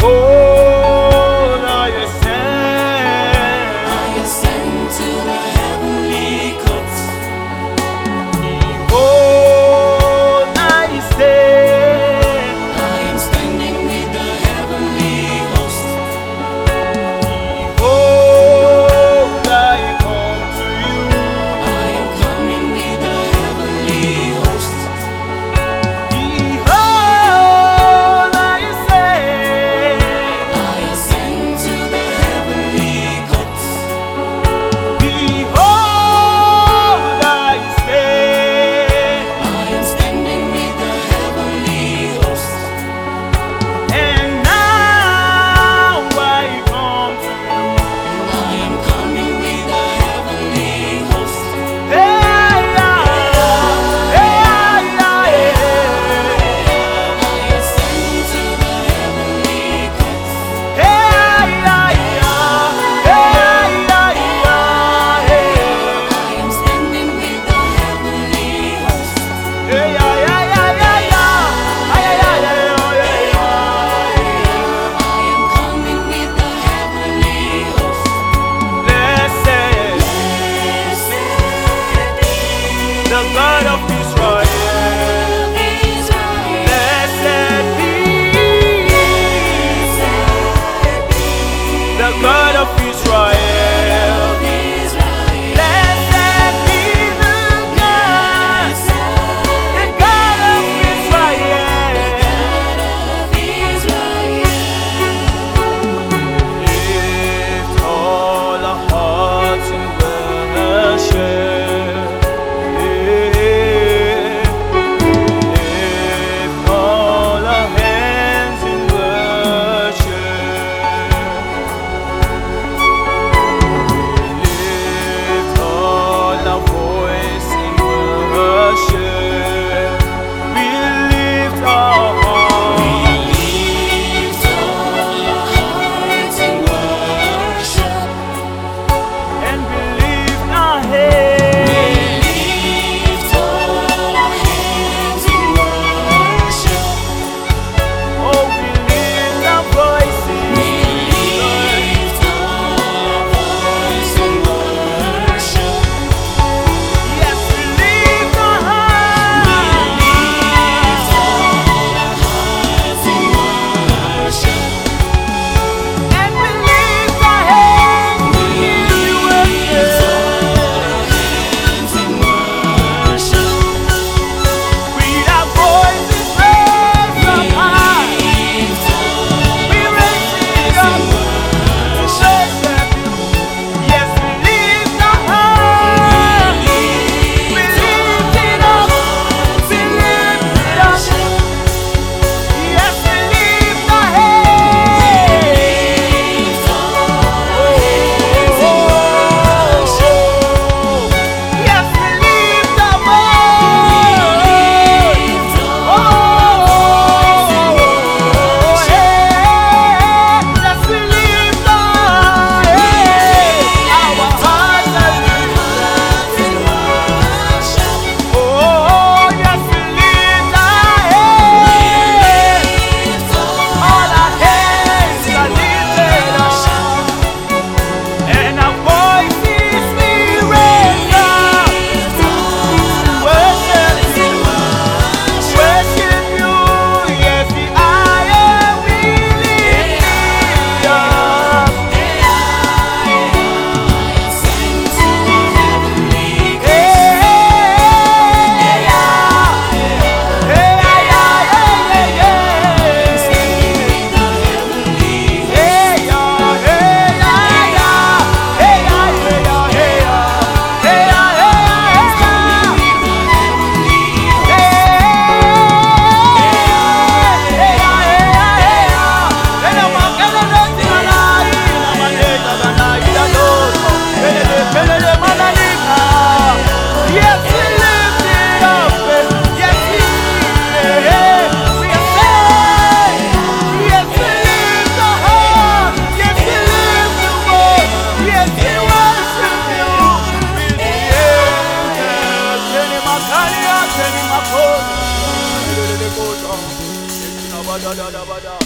Behold, I ascend to the heavenly courts. behold, I stand. I am standing with the heavenly host. Behold, I come to you. I am coming with the heavenly host. Behold, I stand. I ascend to the heavenly courts. Behold, I stand. I am standing with the heavenly host. And now I come to you. I am coming with the heavenly host. Hey, yeah, hey, yeah, I ascend to the heavenly courts. hey, yeah, hey, yeah, I am standing with the heavenly host. hey, yeah, I am coming with the heavenly host. Blessed Blessed be the God of Israel. Israel. Blessed be the God of Israel. Blessed be the God of Israel. Lift all our hearts in worship. Lift all our hands in worship. Lift all our voice in worship. We lift our hearts. And we lift our hands. Oh, we lift our voices. Yes, we lift our hearts. And we lift our hands. We worship. With our voices raised up high. We raise it up. Worship you. Yes, we lift our hearts. We lift it up. We lift it up. Yes, we lift our hands. Yes, we lift our voice. Yes, we lift our hearts and oh, yes, we lift our hands. All our hands are lifted up, and our voices we raise up to worship you. Worship you, yes, the I we lift up. Yes, we lift it up. Yes, we yes, we lift the heart. Yes, we lift the voice. Yes, we worship you. With the angels, Teni Makaria, Teni Makos.